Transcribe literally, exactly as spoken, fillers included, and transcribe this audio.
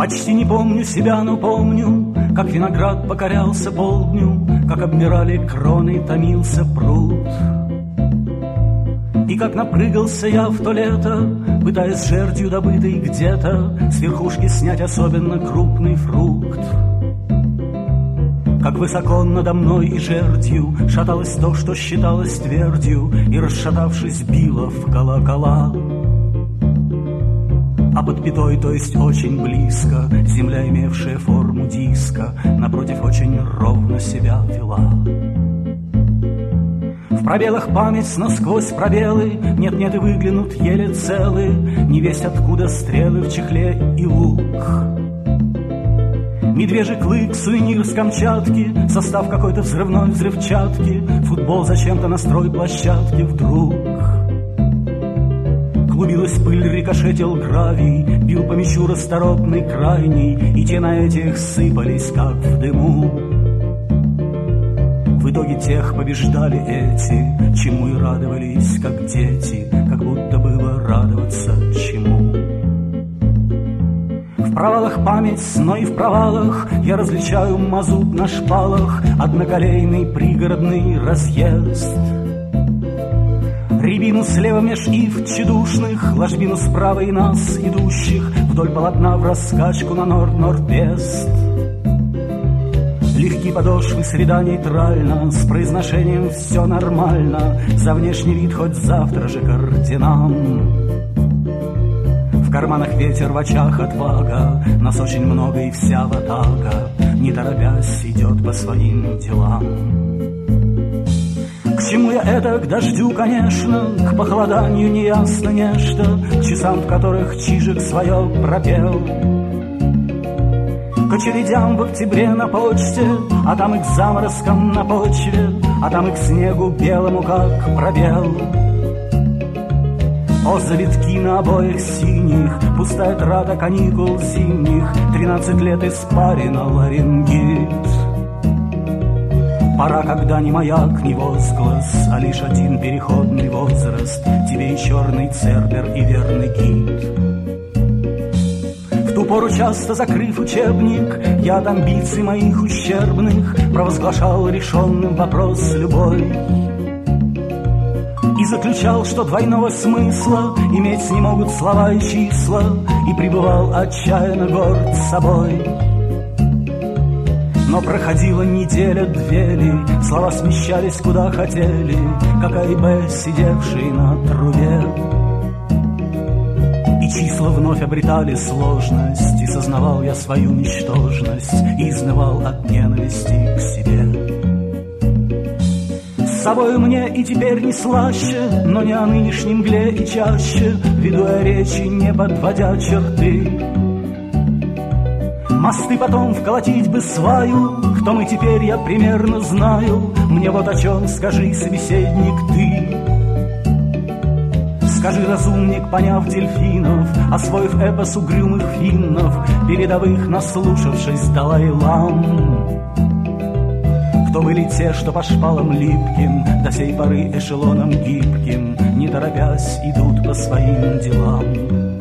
Почти не помню себя, но помню, как виноград покорялся полдню, как обмирали кроны, томился пруд. И как напрыгался я в то лето, пытаясь жердью добытой где-то с верхушки снять особенно крупный фрукт. Как высоко надо мной и жердью шаталось то, что считалось твердью, и, расшатавшись, било в колокола. А под пятой, то есть очень близко, земля, имевшая форму диска, напротив очень ровно себя вела. В пробелах память, но сквозь пробелы нет-нет и выглянут еле целы, невесть откуда стрелы в чехле и лук. Медвежий клык, сувенир с Камчатки, состав какой-то взрывной взрывчатки, футбол зачем-то на стройплощадке вдруг. Клубилась пыль, рикошетил гравий, бил по мячу расторопный крайний, и те на этих сыпались, как в дыму. В итоге тех побеждали эти, чему и радовались, как дети, как будто было радоваться чему. В провалах память, но и в провалах я различаю мазут на шпалах, одноколейный пригородный разъезд. Рябину слева меж ив тщедушных, ложбину справа и нас, идущих вдоль полотна в раскачку на норд-норд-вест. Легкие подошвы, среда нейтральна, с произношением все нормально, за внешний вид хоть завтра же к орденам. В карманах ветер, в очах отвага, нас очень много и вся ватага, не торопясь, идет по своим делам. К чему я это? К дождю, конечно, к похолоданию неясно нечто, часам, в которых Чижик свое пропел. К очередям в октябре на почте, а там и к заморозкам на почве, а там и к снегу белому, как пробел. О, завитки на обоих синих, пустая трата каникул зимних, тринадцать лет испарина ларингит. Пора, когда ни маяк, ни возглас, а лишь один переходный возраст, тебе и черный цербер, и верный гид. В ту пору, часто закрыв учебник, я от амбиций моих ущербных провозглашал решенным вопрос любой. И заключал, что двойного смысла иметь не могут слова и числа, и пребывал отчаянно горд собой. Но проходила неделя-две ли, слова смещались куда хотели, как А и Б, сидевшие на трубе. И числа вновь обретали сложность, и сознавал я свою ничтожность, и изнывал от ненависти к себе. С собою мне и теперь не слаще, но не о нынешнем мгле и чаще, веду я речи, не подводя черты. Мосты потом вколотить бы сваю, кто мы теперь, я примерно знаю. Мне вот о чем скажи, собеседник, ты. Скажи, разумник, поняв дельфинов, освоив эпос угрюмых финнов, передовых наслушавшись Далай-лам. Кто были те, что по шпалам липким, до сей поры эшелоном гибким, не торопясь, идут по своим делам?